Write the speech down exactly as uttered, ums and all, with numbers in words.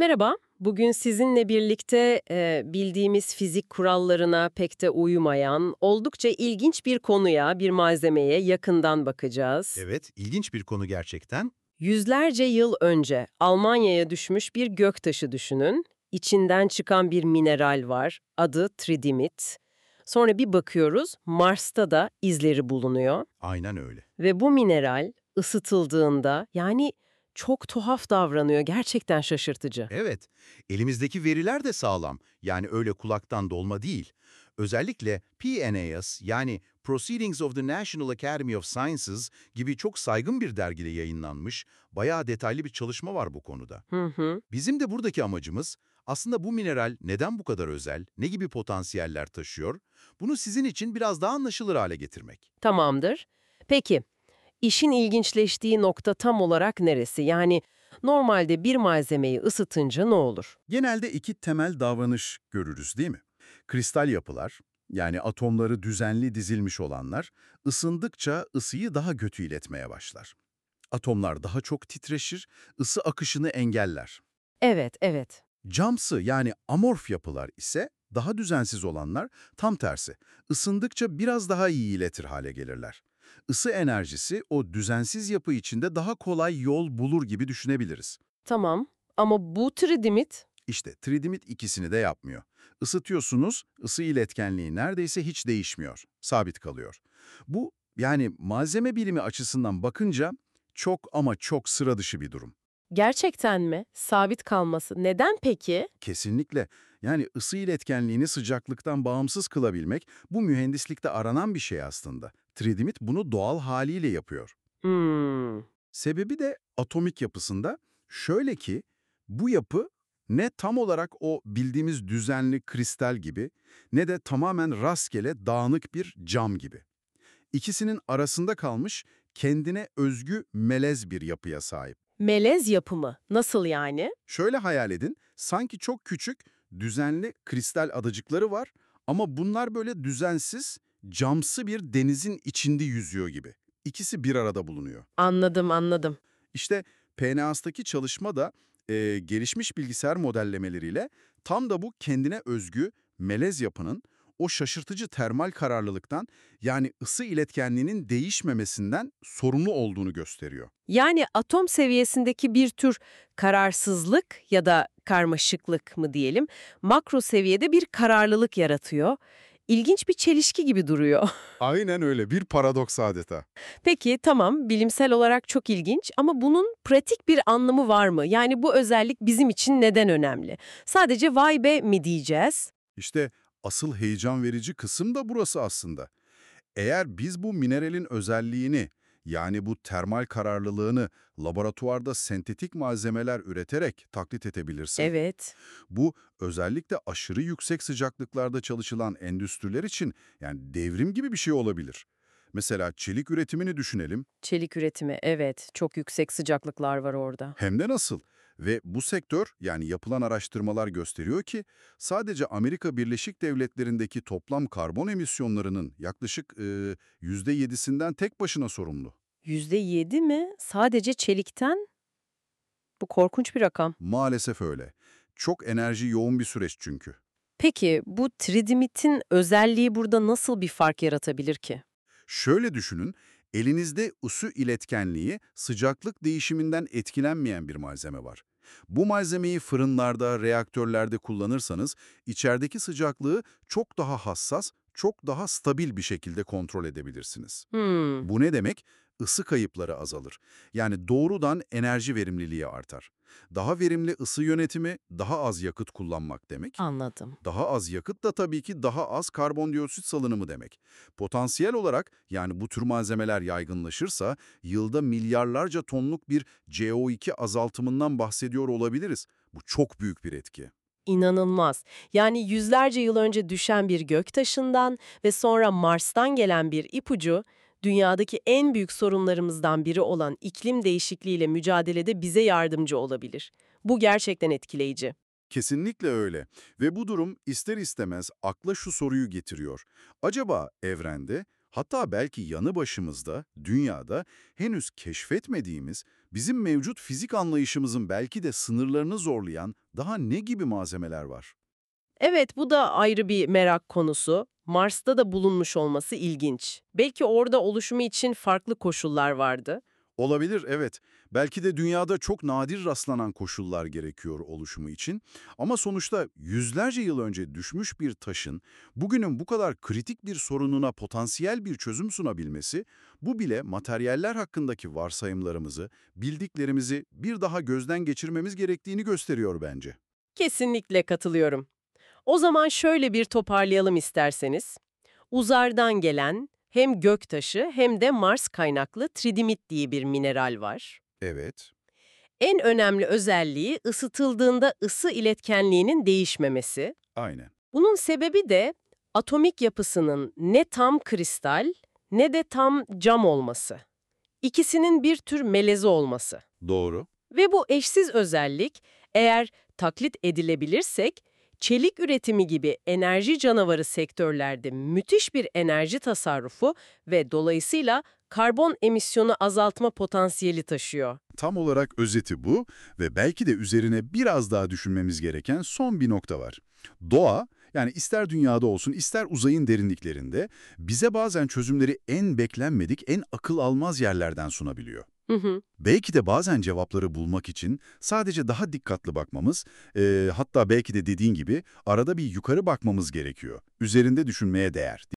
Merhaba, bugün sizinle birlikte e, bildiğimiz fizik kurallarına pek de uymayan, oldukça ilginç bir konuya, bir malzemeye yakından bakacağız. Evet, ilginç bir konu gerçekten. Yüzlerce yıl önce Almanya'ya düşmüş bir göktaşı düşünün. İçinden çıkan bir mineral var, adı tridimit. Sonra bir bakıyoruz, Mars'ta da izleri bulunuyor. Aynen öyle. Ve bu mineral ısıtıldığında, yani çok tuhaf davranıyor, gerçekten şaşırtıcı. Evet, elimizdeki veriler de sağlam. Yani öyle kulaktan dolma değil. Özellikle P N A S yani Proceedings of the National Academy of Sciences gibi çok saygın bir dergide yayınlanmış, bayağı detaylı bir çalışma var bu konuda. Hı hı. Bizim de buradaki amacımız aslında bu mineral neden bu kadar özel, ne gibi potansiyeller taşıyor, bunu sizin için biraz daha anlaşılır hale getirmek. Tamamdır. Peki, işin ilginçleştiği nokta tam olarak neresi? Yani normalde bir malzemeyi ısıtınca ne olur? Genelde iki temel davranış görürüz, değil mi? Kristal yapılar, yani atomları düzenli dizilmiş olanlar, ısındıkça ısıyı daha kötü iletmeye başlar. Atomlar daha çok titreşir, ısı akışını engeller. Evet, evet. Camsı yani amorf yapılar ise daha düzensiz olanlar tam tersi. Isındıkça biraz daha iyi iletir hale gelirler. Isı enerjisi o düzensiz yapı içinde daha kolay yol bulur gibi düşünebiliriz. Tamam. Ama bu tridimit, İşte tridimit ikisini de yapmıyor. Isıtıyorsunuz, ısı iletkenliği neredeyse hiç değişmiyor, sabit kalıyor. Bu yani malzeme bilimi açısından bakınca çok ama çok sıra dışı bir durum. gerçekten mi? Sabit kalması. Neden peki? Kesinlikle. Yani ısı iletkenliğini sıcaklıktan bağımsız kılabilmek bu mühendislikte aranan bir şey aslında. Tridimit bunu doğal haliyle yapıyor. Hmm, Sebebi de atomik yapısında şöyle ki bu yapı ne tam olarak o bildiğimiz düzenli kristal gibi ne de tamamen rastgele dağınık bir cam gibi. İkisinin arasında kalmış kendine özgü melez bir yapıya sahip. melez yapımı. Nasıl yani? Şöyle hayal edin, sanki çok küçük, düzenli kristal adacıkları var ama bunlar böyle düzensiz, camsı bir denizin içinde yüzüyor gibi. İkisi bir arada bulunuyor. Anladım, anladım. İşte P N A S'taki çalışma da e, gelişmiş bilgisayar modellemeleriyle tam da bu kendine özgü melez yapının o şaşırtıcı termal kararlılıktan yani ısı iletkenliğinin değişmemesinden sorumlu olduğunu gösteriyor. Yani atom seviyesindeki bir tür kararsızlık ya da karmaşıklık mı diyelim, makro seviyede bir kararlılık yaratıyor. İlginç bir çelişki gibi duruyor. Aynen öyle, bir paradoks adeta. Peki, tamam, bilimsel olarak çok ilginç ama bunun pratik bir anlamı var mı? Yani bu özellik bizim için neden önemli? Sadece vay be mi diyeceğiz? İşte asıl heyecan verici kısım da burası aslında. Eğer biz bu mineralin özelliğini, yani bu termal kararlılığını laboratuvarda sentetik malzemeler üreterek taklit edebilirsek, Evet, bu özellikle aşırı yüksek sıcaklıklarda çalışılan endüstriler için yani devrim gibi bir şey olabilir. Mesela çelik üretimini düşünelim. çelik üretimi, evet, çok yüksek sıcaklıklar var orada. Hem de nasıl? Ve bu sektör, yani yapılan araştırmalar gösteriyor ki sadece Amerika Birleşik Devletleri'ndeki toplam karbon emisyonlarının yaklaşık e, yüzde yedisinden tek başına sorumlu. Yüzde yedi mi? Sadece çelikten? Bu korkunç bir rakam. Maalesef öyle. Çok enerji yoğun bir süreç çünkü. Peki bu tridimitin özelliği burada nasıl bir fark yaratabilir ki? Şöyle düşünün, elinizde ısı iletkenliği sıcaklık değişiminden etkilenmeyen bir malzeme var. Bu malzemeyi fırınlarda, reaktörlerde kullanırsanız içerideki sıcaklığı çok daha hassas, çok daha stabil bir şekilde kontrol edebilirsiniz. Hmm, Bu ne demek? Isı kayıpları azalır. Yani doğrudan enerji verimliliği artar. Daha verimli ısı yönetimi, daha az yakıt kullanmak demek. anladım. Daha az yakıt da tabii ki daha az karbondioksit salınımı demek. Potansiyel olarak yani bu tür malzemeler yaygınlaşırsa yılda milyarlarca tonluk bir C O iki azaltımından bahsediyor olabiliriz. Bu çok büyük bir etki. İnanılmaz. Yani yüzlerce yıl önce düşen bir göktaşından ve sonra Mars'tan gelen bir ipucu, dünyadaki en büyük sorunlarımızdan biri olan iklim değişikliğiyle mücadelede bize yardımcı olabilir. Bu gerçekten etkileyici. Kesinlikle öyle. Ve bu durum ister istemez akla şu soruyu getiriyor. Acaba evrende Hatta belki yanı başımızda, dünyada henüz keşfetmediğimiz, bizim mevcut fizik anlayışımızın belki de sınırlarını zorlayan daha ne gibi malzemeler var? Evet, bu da ayrı bir merak konusu. Mars'ta da bulunmuş olması ilginç. Belki orada oluşumu için farklı koşullar vardı. Olabilir, evet. Belki de dünyada çok nadir rastlanan koşullar gerekiyor oluşumu için. Ama sonuçta yüzlerce yıl önce düşmüş bir taşın bugünün bu kadar kritik bir sorununa potansiyel bir çözüm sunabilmesi, bu bile materyaller hakkındaki varsayımlarımızı, bildiklerimizi bir daha gözden geçirmemiz gerektiğini gösteriyor bence. Kesinlikle katılıyorum. O zaman şöyle bir toparlayalım isterseniz. Uzaydan gelen hem göktaşı hem de Mars kaynaklı tridimit diye bir mineral var. Evet, En önemli özelliği ısıtıldığında ısı iletkenliğinin değişmemesi. aynen. Bunun sebebi de atomik yapısının ne tam kristal ne de tam cam olması. İkisinin bir tür melezi olması. Doğru. Ve bu eşsiz özellik eğer taklit edilebilirsek çelik üretimi gibi enerji canavarı sektörlerde müthiş bir enerji tasarrufu ve dolayısıyla karbon emisyonu azaltma potansiyeli taşıyor. Tam olarak özeti bu ve belki de üzerine biraz daha düşünmemiz gereken son bir nokta var. Doğa, yani ister dünyada olsun ister uzayın derinliklerinde bize bazen çözümleri en beklenmedik, en akıl almaz yerlerden sunabiliyor. Hı hı. Belki de bazen cevapları bulmak için sadece daha dikkatli bakmamız, e, hatta belki de dediğin gibi arada bir yukarı bakmamız gerekiyor. Üzerinde düşünmeye değer.